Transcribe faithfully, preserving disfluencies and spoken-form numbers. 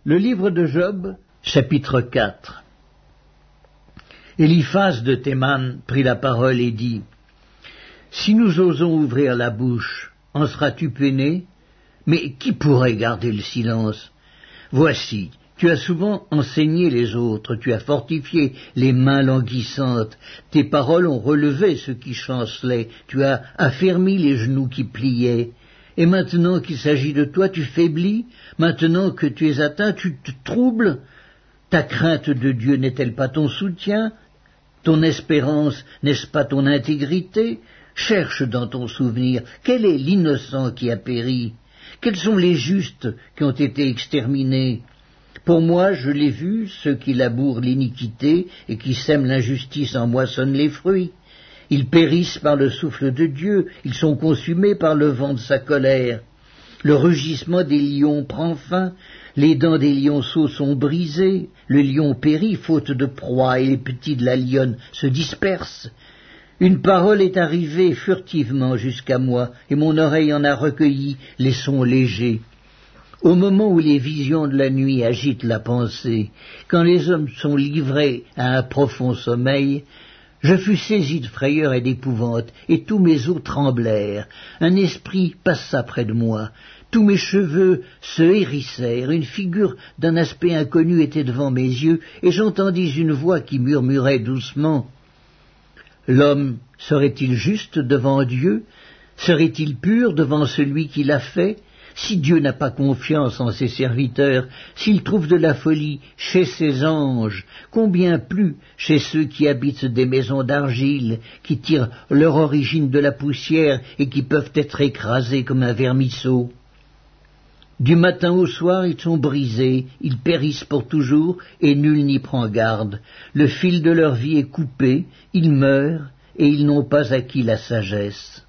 Le livre de Job, chapitre quatre. Eliphaz de Théman prit la parole et dit : Si nous osons ouvrir la bouche, en seras-tu peiné ? Mais qui pourrait garder le silence ? Voici, tu as souvent enseigné les autres, tu as fortifié les mains languissantes, tes paroles ont relevé ceux qui chancelaient, tu as affermi les genoux qui pliaient. Et maintenant qu'il s'agit de toi, tu faiblis, maintenant que tu es atteint, tu te troubles. Ta crainte de Dieu n'est-elle pas ton soutien ? Ton espérance, n'est-ce pas ton intégrité ? Cherche dans ton souvenir, quel est l'innocent qui a péri ? Quels sont les justes qui ont été exterminés ? Pour moi, je l'ai vu, ceux qui labourent l'iniquité et qui sèment l'injustice en moissonnent les fruits. Ils périssent par le souffle de Dieu, ils sont consumés par le vent de sa colère. Le rugissement des lions prend fin, les dents des lionceaux sont brisées, le lion périt faute de proie et les petits de la lionne se dispersent. Une parole est arrivée furtivement jusqu'à moi, et mon oreille en a recueilli les sons légers. Au moment où les visions de la nuit agitent la pensée, quand les hommes sont livrés à un profond sommeil, je fus saisi de frayeur et d'épouvante, et tous mes os tremblèrent. Un esprit passa près de moi. Tous mes cheveux se hérissèrent. Une figure d'un aspect inconnu était devant mes yeux, et j'entendis une voix qui murmurait doucement : L'homme serait-il juste devant Dieu ? Serait-il pur devant celui qui l'a fait ? Si Dieu n'a pas confiance en ses serviteurs, s'il trouve de la folie chez ses anges, combien plus chez ceux qui habitent des maisons d'argile, qui tirent leur origine de la poussière et qui peuvent être écrasés comme un vermisseau. Du matin au soir, ils sont brisés, ils périssent pour toujours, et nul n'y prend garde. Le fil de leur vie est coupé, ils meurent, et ils n'ont pas acquis la sagesse.